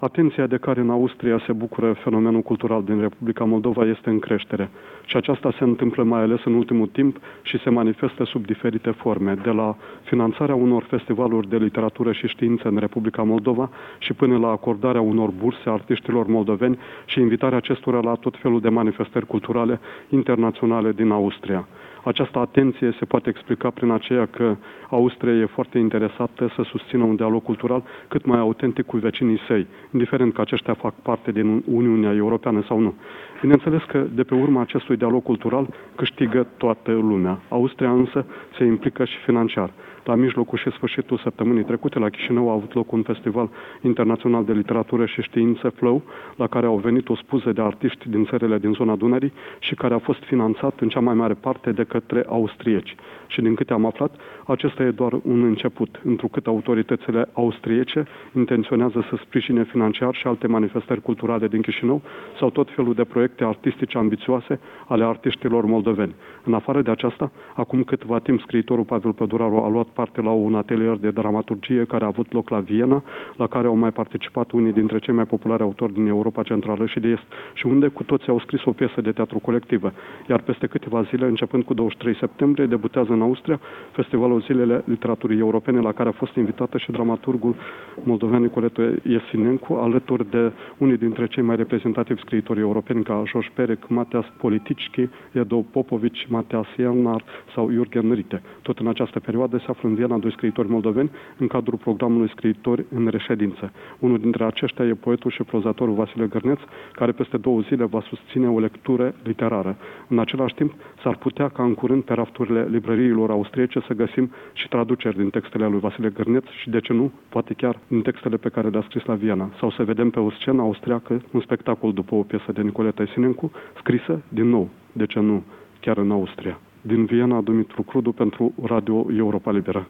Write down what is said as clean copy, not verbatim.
Atenția de care în Austria se bucură fenomenul cultural din Republica Moldova este în creștere. Și aceasta se întâmplă mai ales în ultimul timp și se manifestă sub diferite forme, de la finanțarea unor festivaluri de literatură și știință în Republica Moldova și până la acordarea unor burse artiștilor moldoveni și invitarea acestora la tot felul de manifestări culturale internaționale din Austria. Această atenție se poate explica prin aceea că Austria e foarte interesată să susțină un dialog cultural cât mai autentic cu vecinii săi, indiferent că aceștia fac parte din Uniunea Europeană sau nu. Bineînțeles că de pe urma acestui dialog cultural câștigă toată lumea. Austria însă se implică și financiar. La mijlocul și sfârșitul săptămânii trecute, la Chișinău, a avut loc un festival internațional de literatură și știință, Flow, la care au venit o spuză de artiști din țările din zona Dunării și care a fost finanțat în cea mai mare parte de către austrieci. Și din câte am aflat, acesta e doar un început, întrucât autoritățile austriece intenționează să sprijine financiar și alte manifestări culturale din Chișinău sau tot felul de proiecte artistice ambițioase ale artiștilor moldoveni. În afară de aceasta, acum câtva timp, scriitorul Pavel Păduraru a luat parte la un atelier de dramaturgie care a avut loc la Viena, la care au mai participat unii dintre cei mai populari autori din Europa Centrală și de Est, și unde cu toții au scris o piesă de teatru colectivă. Iar peste câteva zile, începând cu 23 septembrie, debutează în Austria Festivalul Zilele Literaturii Europene, la care a fost invitată și dramaturgul moldovean Nicoleta Iesinencu, alături de unii dintre cei mai reprezentativi scriitori europeni ca George Perec, Mateas Politicki, Edo Popovici, Mateas Ielnar sau Jürgen Rite. Tot în această perioadă se află în Viena doi scriitori moldoveni în cadrul programului Scriitori în reședință. Unul dintre aceștia e poetul și prozatorul Vasile Gărneț, care peste 2 zile va susține o lectură literară. În același timp, s-ar putea ca în curând pe rafturile librăriilor austriece să găsim și traduceri din textele lui Vasile Gărneț și, de ce nu, poate chiar din textele pe care le-a scris la Viena. Sau să vedem pe o scenă austriacă un spectacol după o piesă de Nicoleta Iesinencu, scrisă din nou, de ce nu, chiar în Austria. Din Viena, Dumitru Crudu pentru Radio Europa Liberă.